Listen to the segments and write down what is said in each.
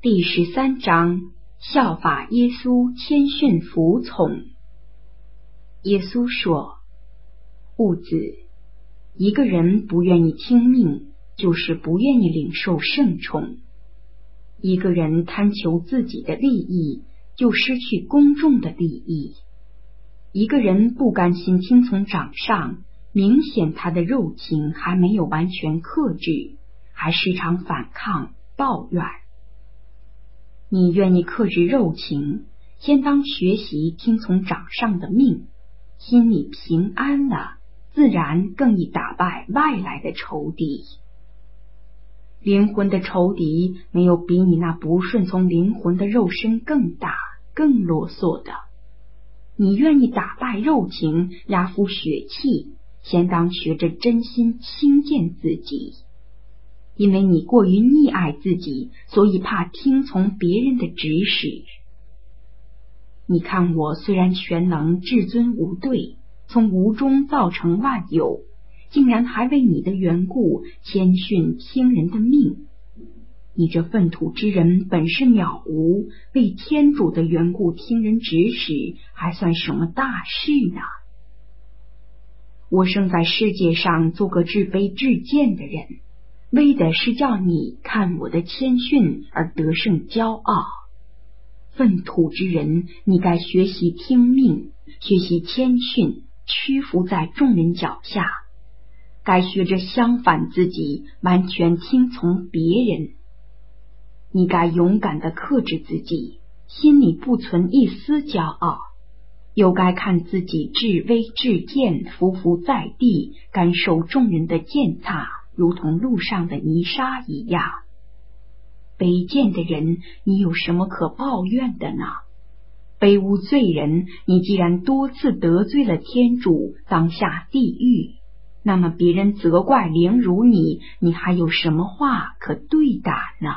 第13章，效法耶稣谦逊服从。耶稣说：物子，一个人不愿意听命，就是不愿意领受圣宠。一个人贪求自己的利益，就失去公众的利益。一个人不甘心听从长上，明显他的肉情还没有完全克制，还时常反抗抱怨。你愿意克制肉情，先当学习听从长上的命，心里平安了，自然更易打败外来的仇敌。灵魂的仇敌没有比你那不顺从灵魂的肉身更大更啰嗦的。你愿意打败肉情，压服血气，先当学着真心轻贱自己。因为你过于溺爱自己，所以怕听从别人的指使。你看我虽然全能至尊无对，从无中造成万有，竟然还为你的缘故谦逊听人的命。你这粪土之人本是渺无，为天主的缘故听人指使，还算什么大事呢？我生在世界上做个至卑至贱的人，为的是叫你看我的谦逊而得胜骄傲。粪土之人，你该学习听命，学习谦逊，屈服在众人脚下，该学着相反自己，完全听从别人。你该勇敢地克制自己，心里不存一丝骄傲，又该看自己至微至贱，匍匐在地，甘受众人的践踏，如同路上的泥沙一样。卑贱的人，你有什么可抱怨的呢？卑污罪人，你既然多次得罪了天主，当下地狱，那么别人责怪凌辱你，你还有什么话可对答呢？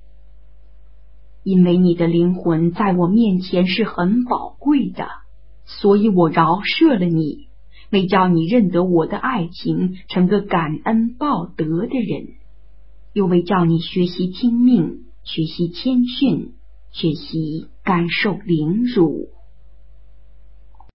因为你的灵魂在我面前是很宝贵的，所以我饶赦了你，为叫你认得我的爱情，成个感恩报德的人，又为叫你学习听命，学习谦逊，学习甘受凌辱。